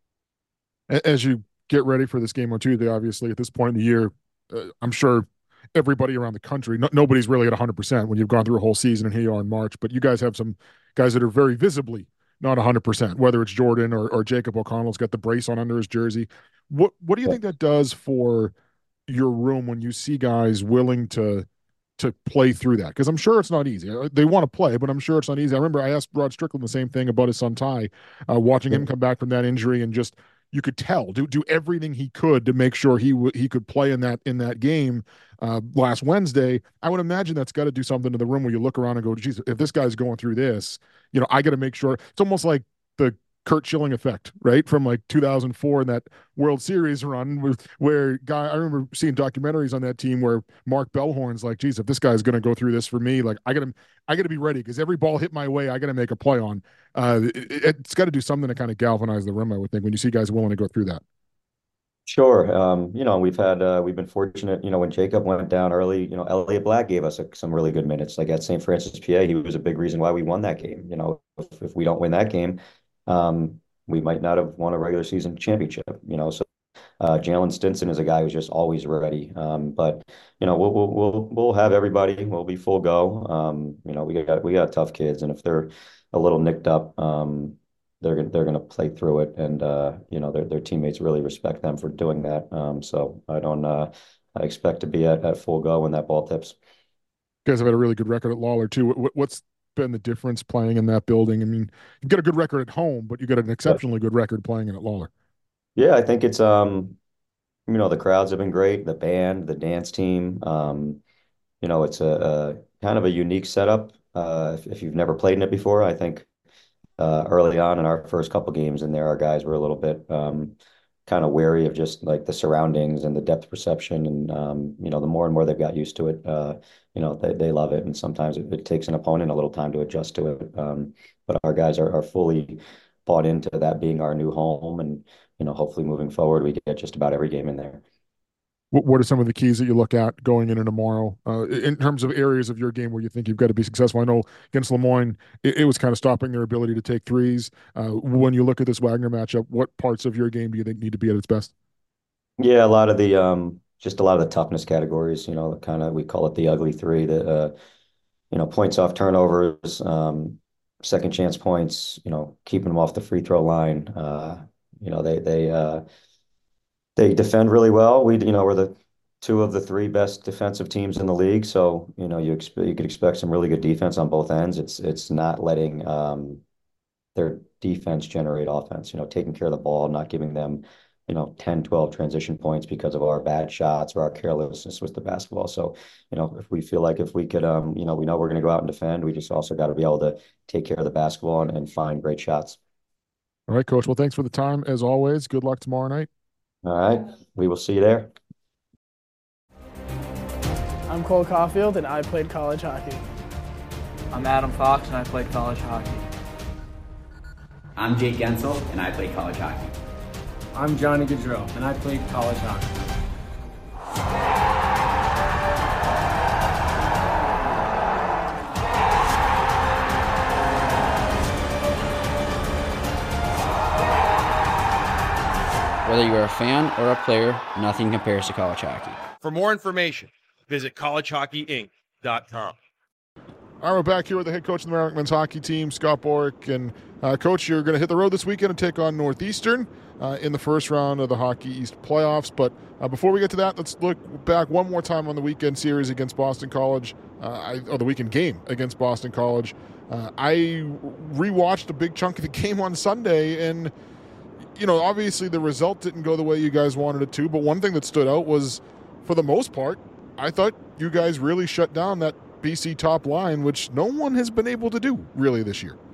as you get ready for this game on Tuesday, obviously at this point in the year, uh, I'm sure everybody around the country, no, nobody's really at one hundred percent when you've gone through a whole season and here you are in March, but you guys have some guys that are very visibly not one hundred percent, whether it's Jordan or, or Jacob O'Connell's got the brace on under his jersey. What, what do you Yeah. think that does for your room when you see guys willing to to play through that? Because I'm sure it's not easy. Uh, They want to play, but I'm sure it's not easy. I remember I asked Rod Strickland the same thing about his son Ty, uh, watching him come back from that injury, and just you could tell do do everything he could to make sure he w- he could play in that in that game uh, last Wednesday. I would imagine that's got to do something to the room where you look around and go, geez, if this guy's going through this, you know, I got to make sure. It's almost like the Kurt Schilling effect, right? From like two thousand four in that World Series run with where guy I remember seeing documentaries on that team where Mark Bellhorn's like, geez, if this guy's going to go through this for me, like I got to I got to be ready because every ball hit my way, I got to make a play on. Uh, it, it's got to do something to kind of galvanize the room, I would think, when you see guys willing to go through that. Sure. Um, you know, we've had uh, we've been fortunate. You know, when Jacob went down early, you know, Elliot Black gave us a, some really good minutes. Like at Saint Francis, P A, he was a big reason why we won that game. You know, if, if we don't win that game, um, we might not have won a regular season championship. You know, so uh, Jalen Stinson is a guy who's just always ready. Um, but you know, we'll we'll we'll we'll have everybody. We'll be full go. Um, you know, we got we got tough kids, and if they're a little nicked up, um, they're gonna they're gonna play through it, and uh, you know, their their teammates really respect them for doing that. Um, so I don't uh, I expect to be at, at full go when that ball tips. You guys have had a really good record at Lawler too. What, what's been the difference playing in that building? I mean, you've got a good record at home, but you got an Yeah, exceptionally good record playing it at Lawler. yeah, I think it's um, you know, the crowds have been great, the band, the dance team. Um, you know, it's a, a kind of a unique setup. Uh, if, if you've never played in it before, I think uh, early on in our first couple games in there, our guys were a little bit um, kind of wary of just like the surroundings and the depth perception. And, um, you know, the more and more they've got used to it, uh, you know, they, they love it. And sometimes it, it takes an opponent a little time to adjust to it. Um, but our guys are, are fully bought into that being our new home. And, you know, hopefully moving forward, we get just about every game in there. What, what are some of the keys that you look at going into tomorrow uh, in terms of areas of your game where you think you've got to be successful? I know against Lemoyne, it, it was kind of stopping their ability to take threes. Uh, when you look at this Wagner matchup, what parts of your game do you think need to be at its best? Yeah, a lot of the um just a lot of the toughness categories, you know, kind of we call it the ugly three, the uh, you know, points off turnovers, um, second chance points, you know, keeping them off the free throw line. Uh, you know, they they uh they defend really well. We, you know, we're the two of the three best defensive teams in the league. So, you know, you expect you could expect some really good defense on both ends. It's it's not letting um their defense generate offense, you know, taking care of the ball, not giving them, you know, ten, twelve transition points because of our bad shots or our carelessness with the basketball. So, you know, if we feel like if we could, um, you know, we know we're going to go out and defend, we just also got to be able to take care of the basketball and, and find great shots. All right, Coach. Well, thanks for the time as always. Good luck tomorrow night. All right. We will see you there. I'm Cole Caulfield, and I played college hockey. I'm Adam Fox, and I played college hockey. I'm Jake Gensel, and I played college hockey. I'm Johnny Gaudreau, and I played college hockey. Whether you're a fan or a player, nothing compares to college hockey. For more information, visit college hockey inc dot com. All right, we're back here with the head coach of the Merrimack men's hockey team, Scott Borek. And, uh, Coach, you're going to hit the road this weekend and take on Northeastern uh, in the first round of the Hockey East playoffs. But uh, before we get to that, let's look back one more time on the weekend series against Boston College, uh, I, or the weekend game against Boston College. Uh, I rewatched a big chunk of the game on Sunday, and, you know, obviously the result didn't go the way you guys wanted it to. But one thing that stood out was, for the most part, I thought you guys really shut down that B C top line, which no one has been able to do really this year.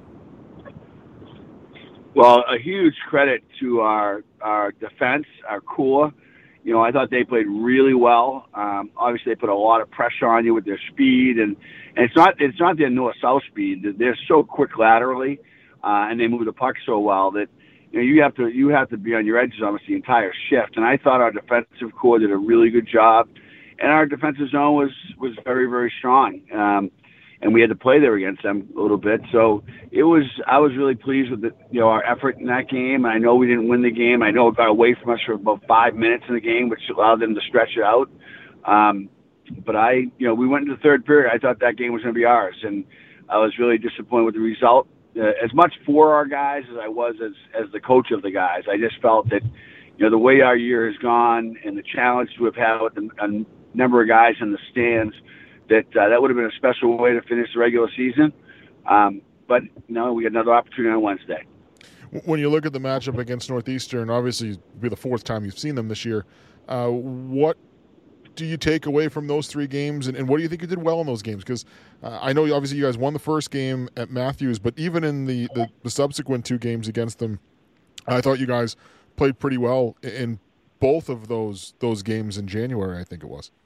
Well, a huge credit to our our defense, our core. You know, I thought they played really well. Um, obviously, they put a lot of pressure on you with their speed, and, and it's not it's not their north-south speed. They're so quick laterally, uh, and they move the puck so well that you know you have to you have to be on your edges almost the entire shift. And I thought our defensive core did a really good job. And our defensive zone was, was very, very strong. Um, and we had to play there against them a little bit. So it was, I was really pleased with the, you know, our effort in that game. I know we didn't win the game. I know it got away from us for about five minutes in the game, which allowed them to stretch it out. Um, but I, you know, we went into the third period. I thought that game was going to be ours. And I was really disappointed with the result. Uh, as much for our guys as I was as, as the coach of the guys. I just felt that, you know, the way our year has gone and the challenge we've had with the, a number of guys in the stands, that uh, that would have been a special way to finish the regular season. Um, but, you know, we got another opportunity on Wednesday. When you look at the matchup against Northeastern, obviously it'll be the fourth time you've seen them this year. Uh, what do you take away from those three games, and, and what do you think you did well in those games? Because uh, I know obviously you guys won the first game at Matthews, but even in the, the, the subsequent two games against them, I thought you guys played pretty well in both of those those games in January, I think it was.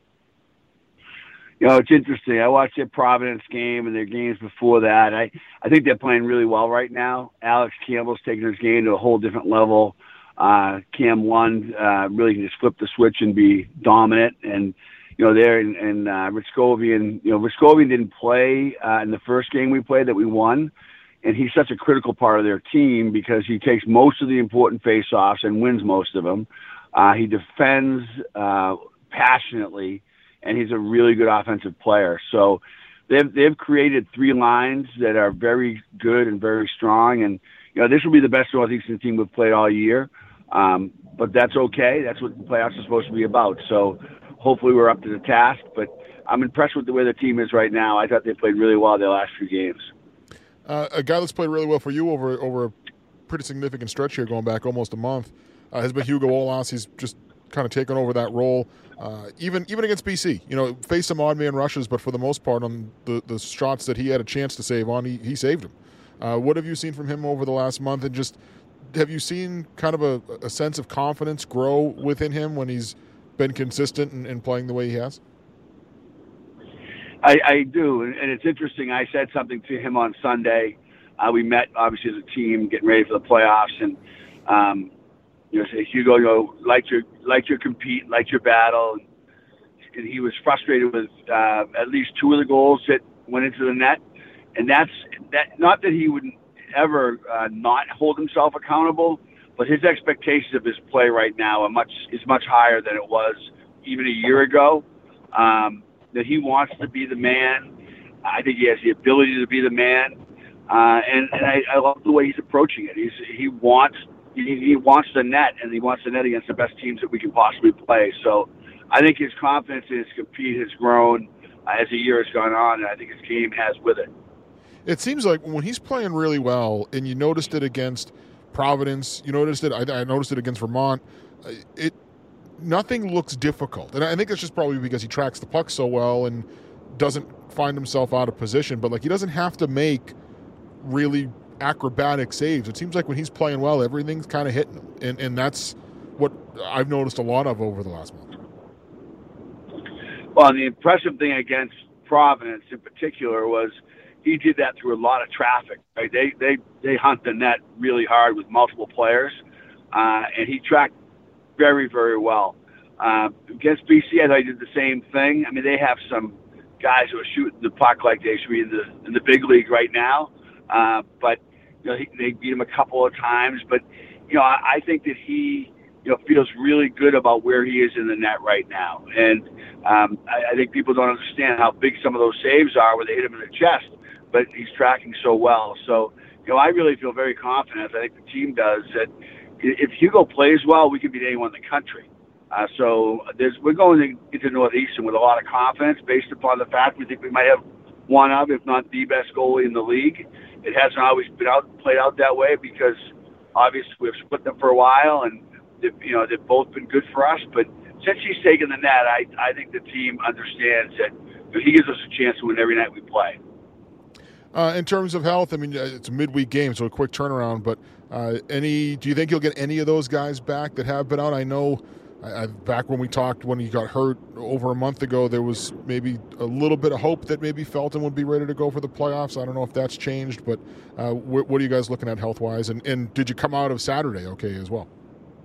You know, it's interesting. I watched their Providence game and their games before that. I, I think they're playing really well right now. Alex Campbell's taking his game to a whole different level. Uh, Cam Lund uh, really can just flip the switch and be dominant. And, you know, there and, and uh, Ritzkovian, you know, Ritzkovian didn't play uh, in the first game we played that we won. And he's such a critical part of their team because he takes most of the important face-offs and wins most of them. Uh, he defends uh, passionately, and he's a really good offensive player. So they've they've created three lines that are very good and very strong. And, you know, this will be the best Northeastern team we've played all year. Um, but that's okay. That's what the playoffs are supposed to be about. So hopefully we're up to the task. But I'm impressed with the way the team is right now. I thought they played really well their last few games. Uh, a guy that's played really well for you over over a pretty significant stretch here, going back almost a month, uh, has been Hugo Olaus. He's just kind of taken over that role, uh, even even against B C. You know, faced some odd man rushes, but for the most part, on the, the shots that he had a chance to save on, he, he saved them. Uh, what have you seen from him over the last month, and just have you seen kind of a, a sense of confidence grow within him when he's been consistent and, and playing the way he has? I, I do, and it's interesting. I said something to him on Sunday. Uh, we met, obviously, as a team, getting ready for the playoffs, and um, you know, say, Hugo, you know, like your like your compete, like your battle, and, and he was frustrated with uh, at least two of the goals that went into the net, and that's that. Not that he would ever uh, not hold himself accountable, but his expectations of his play right now are much is much higher than it was even a year ago. Um, that he wants to be the man. I think he has the ability to be the man. Uh, and and I, I love the way he's approaching it. He's, he wants he, he wants the net, and he wants the net against the best teams that we can possibly play. So I think his confidence in his compete has grown uh, as the year has gone on, and I think his game has with it. It seems like when he's playing really well, and you noticed it against Providence, you noticed it, I, I noticed it against Vermont, it nothing looks difficult. And I think it's just probably because he tracks the puck so well and doesn't find himself out of position. But, like, he doesn't have to make really acrobatic saves. It seems like when he's playing well, everything's kind of hitting him. And, and that's what I've noticed a lot of over the last month. Well, the impressive thing against Providence in particular was he did that through a lot of traffic. Right? They, they, they hunt the net really hard with multiple players, uh, and he tracked very, very well. Uh, against B C, I thought he did the same thing. I mean, they have some guys who are shooting the puck like they should be in the in the big league right now. Uh, but you know, he, they beat him a couple of times. But you know, I, I think that he you know, feels really good about where he is in the net right now. And um, I, I think people don't understand how big some of those saves are where they hit him in the chest, but he's tracking so well. So, you know, I really feel very confident, as I think the team does, that if Hugo plays well, we can beat anyone in the country. Uh, so there's, we're going into Northeastern with a lot of confidence based upon the fact we think we might have one of, if not the best goalie in the league. It hasn't always been out, played out that way because obviously we've split them for a while, and they've, you know, they've both been good for us. But since he's taken the net, I, I think the team understands that he gives us a chance to win every night we play. Uh, in terms of health, I mean, it's a midweek game, so a quick turnaround. But uh, any, do you think you'll get any of those guys back that have been out? I know I, back when we talked, when he got hurt over a month ago, there was maybe a little bit of hope that maybe Felton would be ready to go for the playoffs. I don't know if that's changed, but uh, what, what are you guys looking at health-wise? And, and did you come out of Saturday okay as well?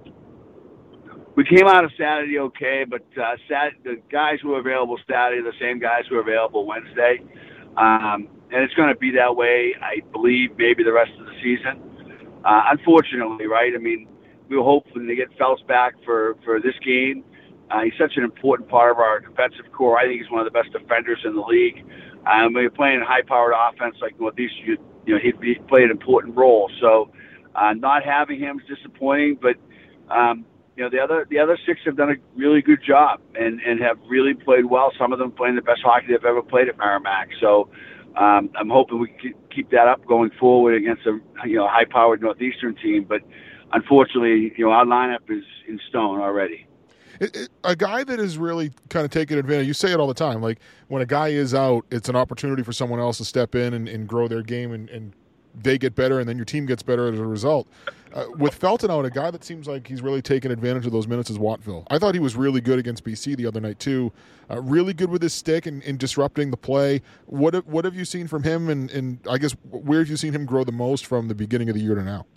We came out of Saturday okay, but uh, Sat- the guys who were available Saturday are the same guys who were available Wednesday. Um, and it's going to be that way, I believe, maybe the rest of the season. Uh, unfortunately, right? I mean, we were hoping to get Phelps back for, for this game. Uh, he's such an important part of our defensive core. I think he's one of the best defenders in the league. Um, when you're playing a high-powered offense like Northeastern, you, you know, he'd be, play an important role. So uh, not having him is disappointing, but um, you know, the other the other six have done a really good job and, and have really played well. Some of them playing the best hockey they've ever played at Merrimack. So um, I'm hoping we can keep that up going forward against a you know high-powered Northeastern team. But unfortunately, you know, our lineup is in stone already. It, it, a guy that is really kind of taking advantage, you say it all the time, like when a guy is out, it's an opportunity for someone else to step in and, and grow their game, and, and they get better, and then your team gets better as a result. Uh, with Felton out, a guy that seems like he's really taking advantage of those minutes is Wattville. I thought he was really good against B C the other night too. Uh, really good with his stick and, and disrupting the play. What have, what have you seen from him, and, and I guess where have you seen him grow the most from the beginning of the year to now?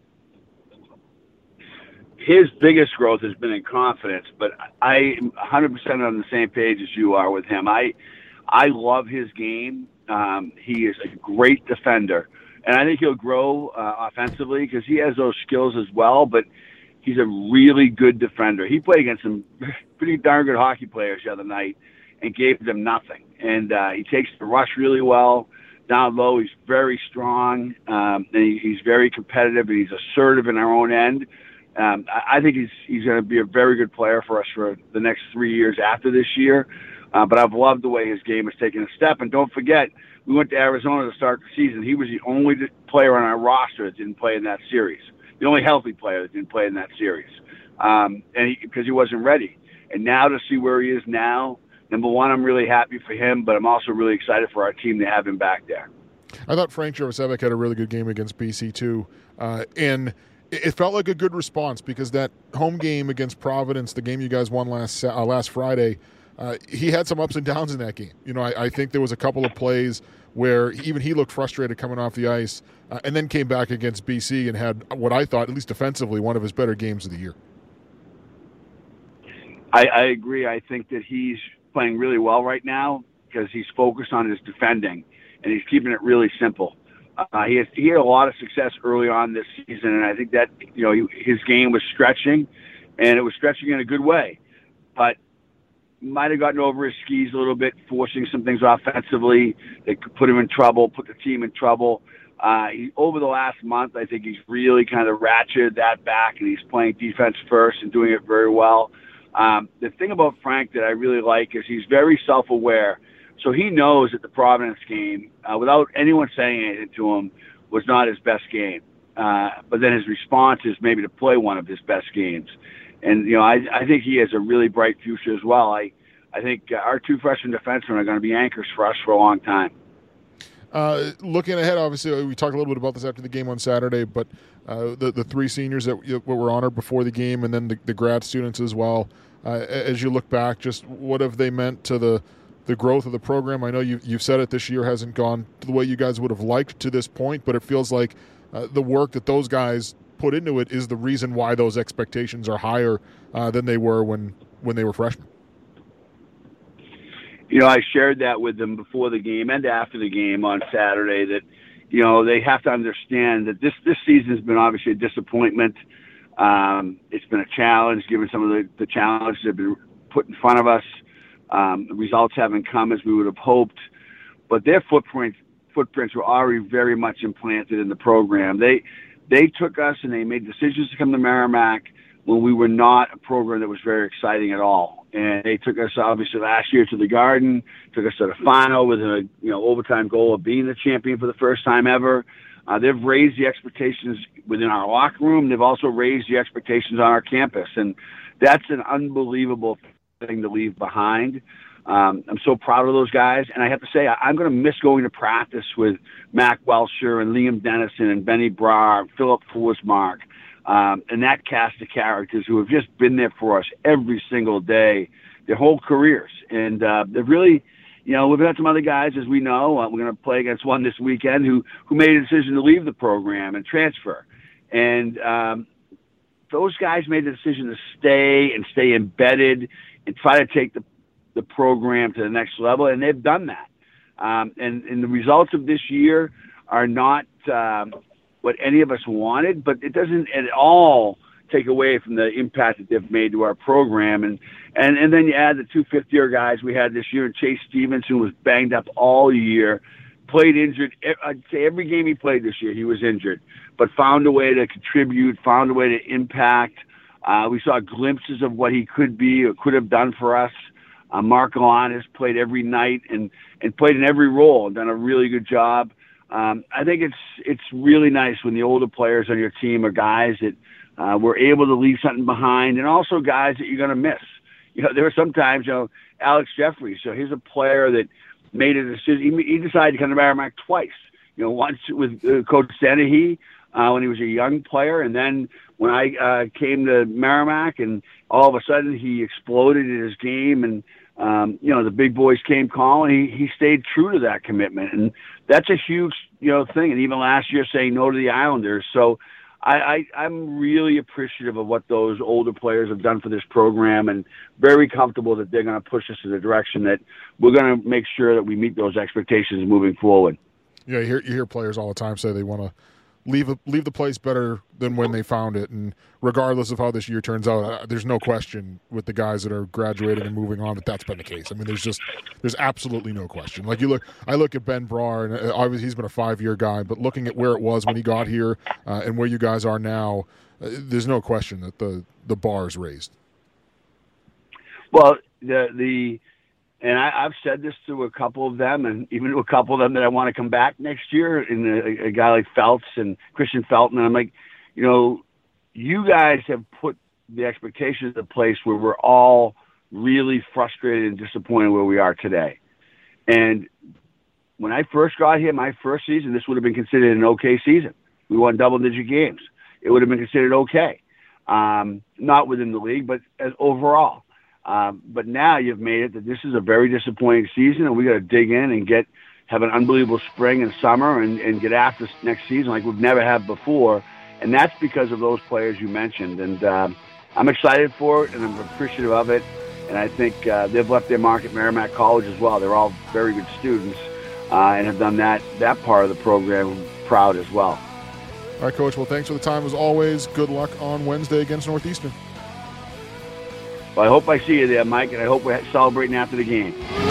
His biggest growth has been in confidence, but I am one hundred percent on the same page as you are with him. I I love his game. Um, he is a great defender, and I think he'll grow uh, offensively because he has those skills as well, but he's a really good defender. He played against some pretty darn good hockey players the other night and gave them nothing. And uh, he takes the rush really well. Down low, he's very strong, um, and he, he's very competitive, and he's assertive in our own end. Um, I, I think he's he's going to be a very good player for us for the next three years after this year. Uh, but I've loved the way his game has taken a step. And don't forget, we went to Arizona to start the season. He was the only player on our roster that didn't play in that series, the only healthy player that didn't play in that series, um, and because he, he wasn't ready. And now to see where he is now, number one, I'm really happy for him, but I'm also really excited for our team to have him back there. I thought Frank Jurasevich had a really good game against B C too, uh, and it felt like a good response because that home game against Providence, the game you guys won last uh, last Friday, uh, he had some ups and downs in that game. You know, I, I think there was a couple of plays where even he looked frustrated coming off the ice, uh, and then came back against B C and had what I thought, at least defensively, one of his better games of the year. I, I agree. I think that he's playing really well right now because he's focused on his defending, and he's keeping it really simple. Uh, he, has, he had a lot of success early on this season, and I think that, you know, he, his game was stretching, and it was stretching in a good way. But might have gotten over his skis a little bit, forcing some things offensively that could put him in trouble, put the team in trouble. Uh, he, over the last month, I think he's really kind of ratcheted that back, and he's playing defense first and doing it very well. Um, the thing about Frank that I really like is he's very self-aware. So he knows that the Providence game, uh, without anyone saying anything to him, was not his best game. Uh, but then his response is maybe to play one of his best games. And, you know, I, I think he has a really bright future as well. I, I think our two freshman defensemen are going to be anchors for us for a long time. Uh, looking ahead, obviously, we talked a little bit about this after the game on Saturday, but uh, the, the three seniors that were honored before the game and then the, the grad students as well, uh, as you look back, just what have they meant to the the growth of the program? I know you, you've said it, this year hasn't gone the way you guys would have liked to this point, but it feels like uh, the work that those guys put into it is the reason why those expectations are higher uh, than they were when, when they were freshmen. You know, I shared that with them before the game and after the game on Saturday that, you know, they have to understand that this, this season has been obviously a disappointment. Um, it's been a challenge, given some of the, the challenges that have been put in front of us. Um, the results haven't come as we would have hoped, but their footprints footprints were already very much implanted in the program. They they took us and they made decisions to come to Merrimack when we were not a program that was very exciting at all. And they took us obviously last year to the Garden, took us to the final with a you know overtime goal of being the champion for the first time ever. Uh, they've raised the expectations within our locker room. They've also raised the expectations on our campus, and that's an unbelievable thing to leave behind. Um, I'm so proud of those guys, and I have to say I, I'm going to miss going to practice with Mac Welcher and Liam Dennison and Benny Brar, Philip Forsmark, um, and that cast of characters who have just been there for us every single day, their whole careers, and uh, they've really. You know, we've had some other guys, as we know. Uh, we're going to play against one this weekend who who made a decision to leave the program and transfer. And um, those guys made the decision to stay and stay embedded and try to take the, the program to the next level, and they've done that. Um, and, and the results of this year are not um, what any of us wanted, but it doesn't at all take away from the impact that they've made to our program. And, and, and then you add the two fifth-year guys we had this year, Chase Stevens, who was banged up all year, played injured. I'd say every game he played this year, he was injured, but found a way to contribute, found a way to impact. Uh, we saw glimpses of what he could be or could have done for us. Uh, Mark Alon has played every night and, and played in every role and done a really good job. Um, I think it's it's really nice when the older players on your team are guys that uh, were able to leave something behind, and also guys that you're going to miss. You know, there were some times, you know, Alex Jeffries, so he's a player that made a decision. He, he decided to come to Merrimack twice. You know, once with uh, Coach Dennehy uh, when he was a young player, and then when I uh, came to Merrimack, and all of a sudden he exploded in his game, and um, you know the big boys came calling. He he stayed true to that commitment, and that's a huge you know thing. And even last year, saying no to the Islanders. So I, I I'm really appreciative of what those older players have done for this program, and very comfortable that they're going to push us in the direction that we're going to make sure that we meet those expectations moving forward. Yeah, you hear you hear players all the time say they want to leave a, leave the place better than when they found it, and regardless of how this year turns out, uh, there's no question with the guys that are graduating and moving on that that's been the case. I mean, there's just there's absolutely no question. Like you look, I look at Ben Brar, and uh, obviously he's been a five-year guy, but looking at where it was when he got here uh, and where you guys are now, uh, there's no question that the the bar is raised. Well, the the. And I, I've said this to a couple of them, and even to a couple of them that I want to come back next year, and a, a guy like Feltz and Christian Felton. And I'm like, you know, you guys have put the expectations in place where we're all really frustrated and disappointed where we are today. And when I first got here, my first season, this would have been considered an okay season. We won double-digit games. It would have been considered okay. Um, not within the league, but as overall. Um, but now you've made it that this is a very disappointing season, and we got to dig in and get have an unbelievable spring and summer and, and get after next season like we've never had before. And that's because of those players you mentioned. And um, I'm excited for it, and I'm appreciative of it. And I think uh, they've left their mark at Merrimack College as well. They're all very good students uh, and have done that that part of the program proud as well. All right, Coach. Well, thanks for the time as always. Good luck on Wednesday against Northeastern. Well, I hope I see you there, Mike, and I hope we're celebrating after the game.